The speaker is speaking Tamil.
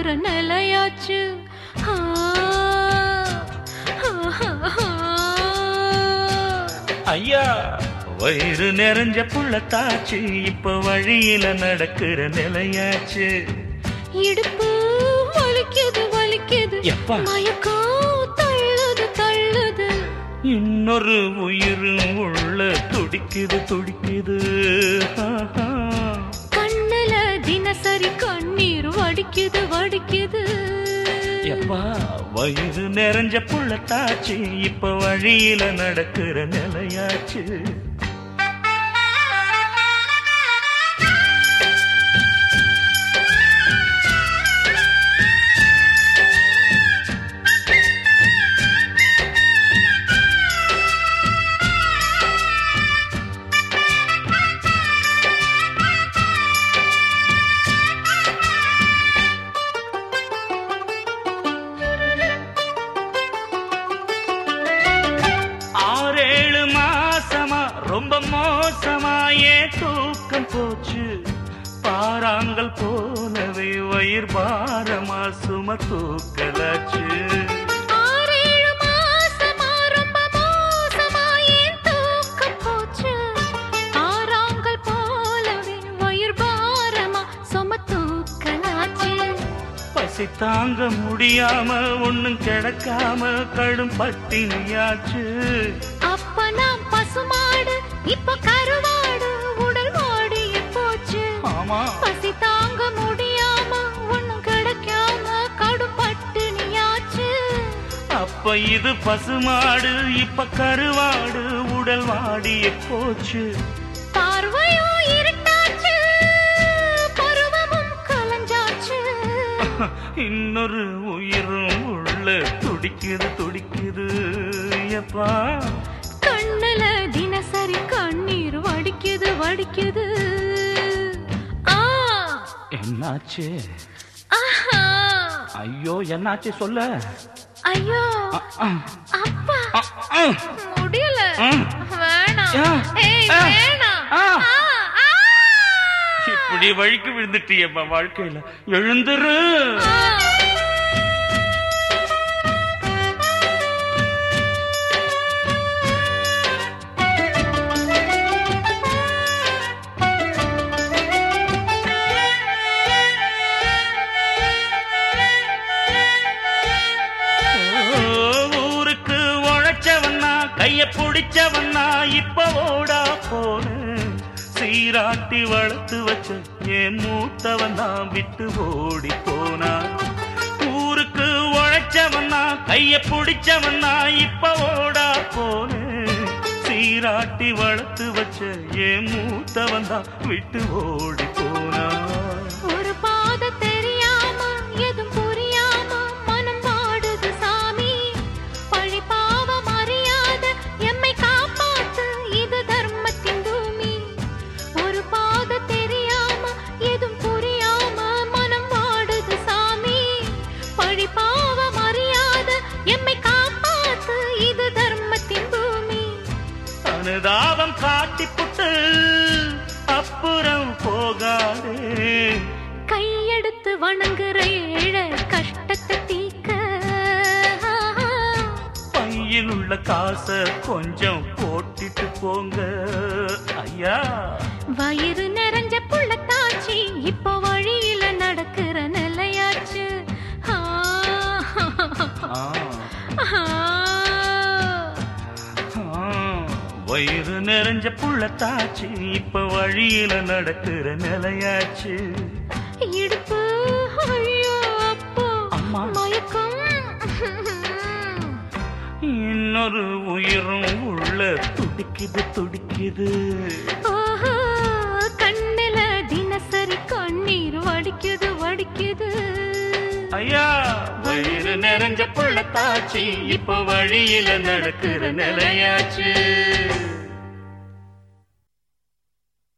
நடக்கிற நிலையாச்சு. ஐயா வயிறு நிறைஞ்ச புள்ளத்தாச்சு, இப்ப வழியில நடக்கிற நிலையாச்சு. இடுப்பு வலிக்குது வலிக்குது, எப்பா மயக்கம் தள்ளுது தள்ளுது. இன்னொரு உயிரும் உள்ள துடிக்குது துடிக்குது. கண்ணுல தினசரி கண்ணீர் வடிக்குது வடிக்குது. எப்பா வயிறு நிறைஞ்ச புள்ளத்தாச்சு, இப்ப வழியில நடக்கிற நிலையாச்சு. ரொம்ப மோசமாயே தூக்கம் போச்சு, பாறாங்கல் போலவே வயிறு பாரமா சும தூக்கலாச்சு. 6-7 மாசமா ரொம்ப மோசமாயே தூக்கம் போச்சு, பாறாங்கல் போலவே வயிறு பாரமா சும தூக்கலாச்சு. பசி தாங்க முடியாம ஒண்ணும் கிடைக்காம கடும் பட்டினியாச்சு. அப்ப நான் பசுமாடு, இப்ப கருவாடு, உடல் வாடிய போச்சு. பசி தாங்க முடியாம ஒண்ணும் கிடைக்காம கடும் பட்டினியாச்சு. அப்ப இது பசுமாடு, இப்ப கருவாடு, உடல் வாடிய போச்சு. பார்வையோ இருட்டாச்சு, பருவமும் கலஞ்சாச்சு. இன்னொரு உயிரும் உள்ள துடிக்குது துடிக்குது. எப்பா கண்ணுல தினசரி கண்ணீர் வடிக்குது வடிக்குது. என்னாச்சு? ஐயோ என்னாச்சு சொல்ல. ஐயோ அப்பா முடியல, வேணாம் வேணாம். இப்படி வழிக்கு விழுந்துட்டியப்பா வாழ்க்கையில, எழுந்துரு. ஊருக்கு உழைச்சவன்னா கைய பிடிச்சவன்னா இப்ப ஓடா போன, சீராட்டி வளர்த்து வச்ச என் மூத்தவன் தான் விட்டு ஓடி போனா. ஊருக்கு உழைச்சவன்னா கைய பிடிச்சவன்னா இப்ப ஓடா போன, சீராட்டி வளர்த்து வச்ச என் மூத்தவன் தான் விட்டு ஓடி போனா. ஒரு பாத தெரியாம எதுவும் புரியாம மனம் வாடுது சாமி, பழி பாவம் அறியாத எம்மை காப்பாத்து, இது தர்மத்தின் பூமி. ஒரு பாத தெரியாம எதுவும் புரியாம மனம் வாடுது சாமி, பழி பாவம் அறியாத எம்மை காப்பாத்து, இது தர்மத்தின் பூமி. அனுதாபம் காட்டிப்புட்டு அப்புறம் போகாதே, கையெடுத்து வணங்குற ஏழை கஷ்டத்தை தீக்க. பையில் உள்ள காசை கொஞ்சம் போட்டுட்டு போங்க ஐயா. வயிறு நிறைஞ்ச புள்ளத்தாச்சி, இப்ப வழியில நடக்கிற நிலையாச்சு. வயிறு நிறைஞ்ச புள்ளத்தாச்சு, இப்ப வழியில நடக்கிற நிலையாச்சு. இடுப்பு ஐயோ அப்போ மயக்கம், இன்னொரு உயிரும் உள்ள துடிக்குது துடிக்குது. கண்ணுல தினசரி கண்ணீர் வடிக்குது வடிக்குது. ஐயா வயிறு நிறைஞ்ச புள்ளத்தாச்சு, இப்ப வழியில நடக்கிற நிலையாச்சு.